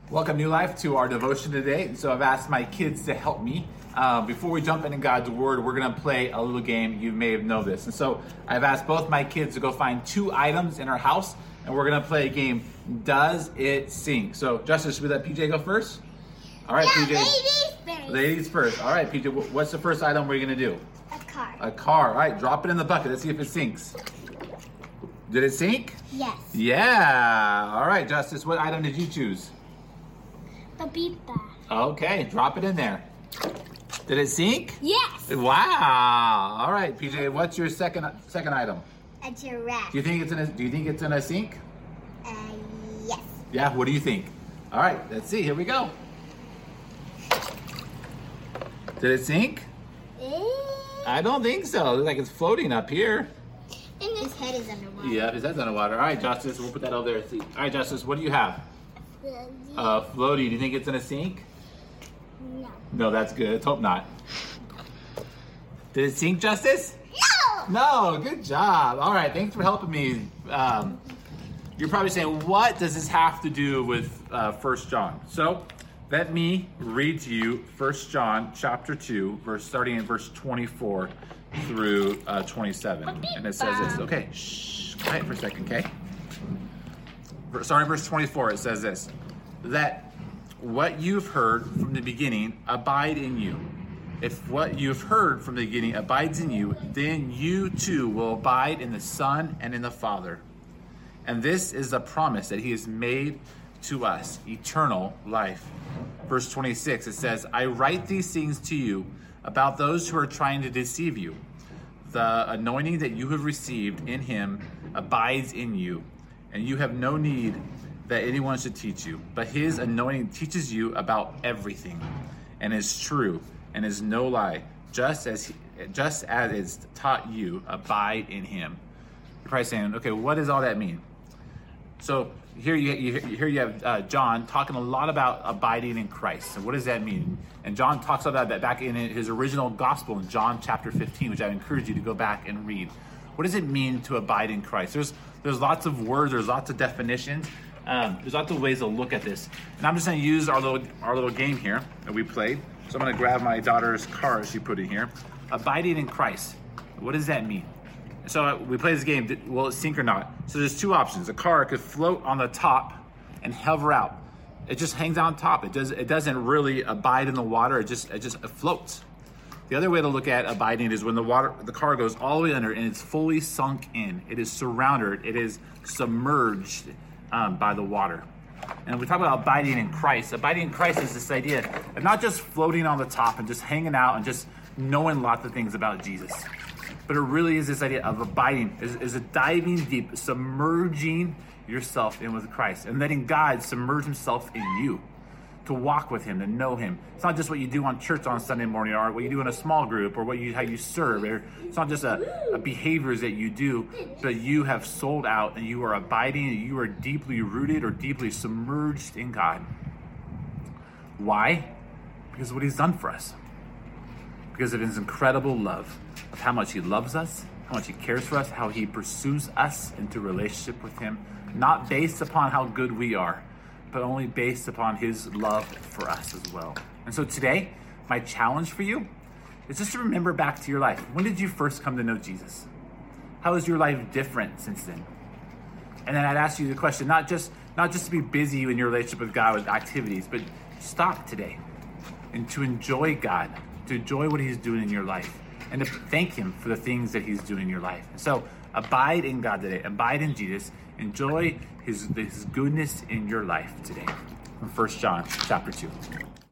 Welcome, New Life, to our devotion today. So I've asked my kids to help me. Before we jump into God's Word, we're going to play a little game. You may have known this. And so I've asked both my kids to go find two items in our house, and we're going to play a game, Does It Sink? So, Justice, should we let PJ go first? All right, PJ. Ladies first. Ladies first. All right, PJ, what's the first item we're going to do? A car. A car. All right, drop it in the bucket. Let's see if it sinks. Did it sink? Yes. Yeah. All right, Justice, what item did you choose? Papita. Okay, drop it in there. Did it sink? Yes. Wow. All right, PJ, what's your second item? A giraffe. Do you think it's gonna sink? Yes. Yeah, what do you think? All right, let's see. Here we go. Did it sink? I don't think so. It looks like it's floating up here. And his head is underwater. Yeah, his head's underwater. All right, Justice, we'll put that over there. See. All right, Justice, what do you have? Floaty. Do you think it's gonna sink? No. No, that's good. Let's hope not. Did it sink, Justice? No. No, good job. All right, thanks for helping me. You're probably saying, what does this have to do with 1 John? So let me read to you 1 John chapter 2, starting in verse 24 through 27. And it says this. Okay, shh, quiet for a second, okay? Starting verse 24, it says this, that what you've heard from the beginning abide in you. If what you've heard from the beginning abides in you, then you too will abide in the Son and in the Father. And this is the promise that he has made to us, eternal life. Verse 26, it says, I write these things to you about those who are trying to deceive you. The anointing that you have received in him abides in you, and you have no need that anyone should teach you. But his anointing teaches you about everything, and is true, and is no lie. Just as it's taught you, abide in him. You're probably saying, okay, what does all that mean? So here you have John talking a lot about abiding in Christ. So what does that mean? And John talks about that back in his original gospel in John chapter 15, which I encourage you to go back and read. What does it mean to abide in Christ? There's lots of words, there's lots of definitions, there's lots of ways to look at this. And I'm just going to use our little game here that we played. So I'm going to grab my daughter's card she put in here. Abiding in Christ. What does that mean? So we play this game. Will it sink or not? So there's two options. A car could float on the top and hover out. It just hangs on top. It doesn't really abide in the water. It just floats. The other way to look at abiding is when the car goes all the way under and it's fully sunk in. It is surrounded. It is submerged by the water. And we talk about abiding in Christ. Abiding in Christ is this idea of not just floating on the top and just hanging out and just knowing lots of things about Jesus. But it really is this idea of abiding, is a diving deep, submerging yourself in with Christ and letting God submerge himself in you, to walk with him, to know him. It's not just what you do on church on Sunday morning or what you do in a small group or how you serve. It's not just a behaviors that you do, but you have sold out and you are abiding and you are deeply rooted or deeply submerged in God. Why? Because of what he's done for us. Because of his incredible love, of how much he loves us, how much he cares for us, how he pursues us into relationship with him, not based upon how good we are, but only based upon his love for us as well. And so today, my challenge for you is just to remember back to your life. When did you first come to know Jesus? How is your life different since then? And then I'd ask you the question, not just to be busy in your relationship with God with activities, but stop today and to enjoy God, to enjoy what he's doing in your life, and to thank him for the things that he's doing in your life. And so abide in God today, abide in Jesus, enjoy his goodness in your life today. From 1 John chapter 2.